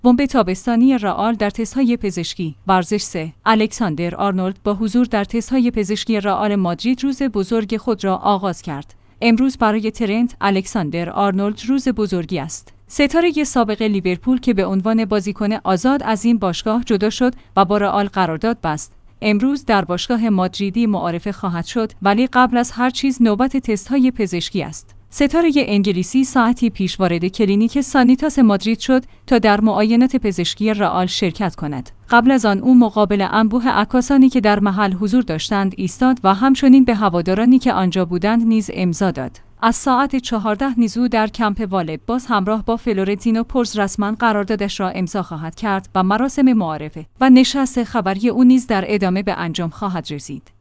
بمب تابستانی رئال در تست‌های پزشکی. ورزش 3. الکساندر آرنولد با حضور در تست‌های پزشکی رئال مادرید روز بزرگ خود را آغاز کرد. امروز برای ترنت الکساندر آرنولد روز بزرگی است. ستاره سابق لیورپول که به عنوان بازیکن آزاد از این باشگاه جدا شد و با رئال قرارداد بست، امروز در باشگاه مادریدی معرفی خواهد شد، ولی قبل از هر چیز نوبت تست‌های پزشکی است. ستاره انگلیسی ساعتی پیش وارد کلینیک سانیتاس مادرید شد تا در معاینات پزشکی رئال شرکت کند. قبل از آن او مقابل انبوه عکاسانی که در محل حضور داشتند ایستاد و همچنین به هوادارانی که آنجا بودند نیز امضا داد. از ساعت 14 نیز او در کمپ والد باز همراه با فلورنتینو پرز رسما قراردادش را امضا خواهد کرد و مراسم معارفه و نشست خبری او نیز در ادامه به انجام خواهد رسید.